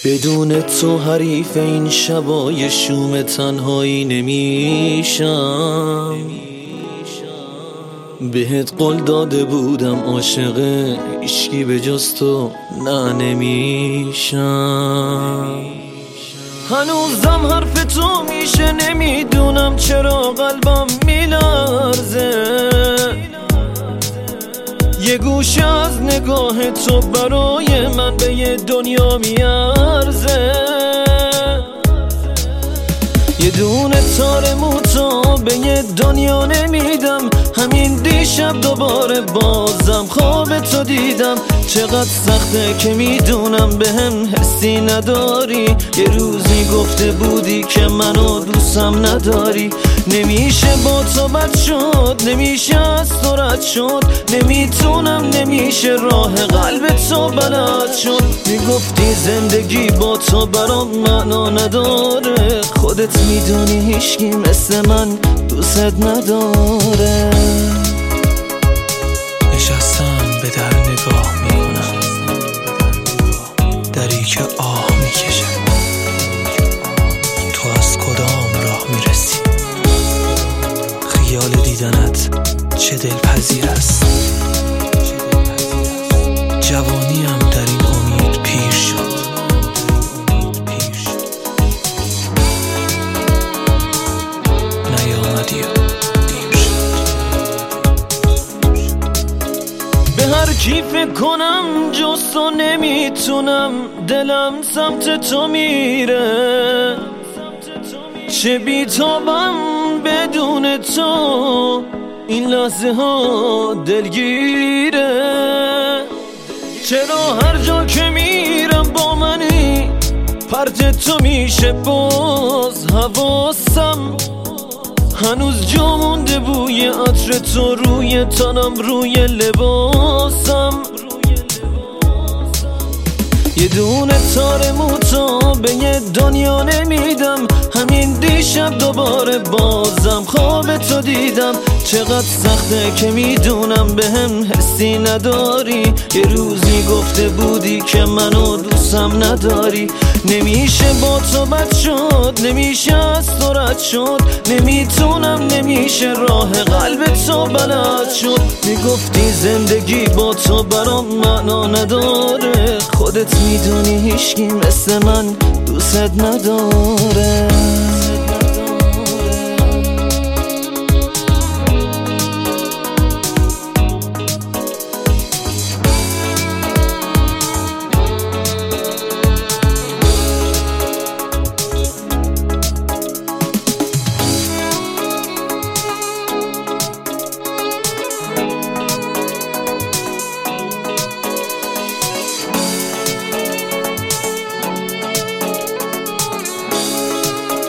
بدون تو حریف این شبای شوم تنهایی نمیشم. بهت قول داده بودم عاشق هیچکی به جز تو نمیشم. هنوزم حرف تو میشه، نمیدونم چرا قلبم میلرزه. یه گوشه از نگاه تو برای من به یه دنیا میارزه. یه دونه تار موتا به یه دنیا نمیدم. همین دیشب دوباره بازم خواب تو دیدم. چقدر سخته که میدونم به هم حسی نداری. یه روزی گفته بودی که منو دوستم نداری. نمیشه با تو بد شد، نمیشه از تو رد شد. نمیتونم، نمیشه راه قلب تو بلد شد. میگفتی زندگی با تو برام معنا نداره. خودت میدونی هیچکی مثل من دوست نداره. نشستم به در نگاه میکنم، دری که آه میکشه. تو از کدام راه میرسی؟ خیال دیدنت چه دلپذیر است. جوانیم در این امید پیر شد. نیامدی و دیر شد. به هر کی فکر کنم جز تو نمیتونم. دلم سمت تو میره. چه بیتابم بدون تو. این لحظه ها دلگیره. چرا هر جا که میرم با منی پرت تو میشه باز حواسم. هنوز جا مونده بوی عطر تو روی تنم، روی لباسم. یه دونه تار موتا به یه دنیا نمیدم. همین دیشب دوباره بازم خواب تو دیدم. چقدر سخته که میدونم به هم حسی نداری. یه روزی گفته بودی که منو دوستم نداری. نمیشه با تو بد شد، نمیشه از تو رد شد. نمیتونم، نمیشه راه قلب تو بلد شد. میگفتی زندگی با تو برام معنا نداره. خودت میدونی هیچکی مثل من دوست نداره.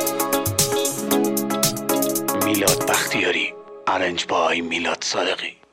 میلاد بختیاری، ارنج بای میلاد صادقی.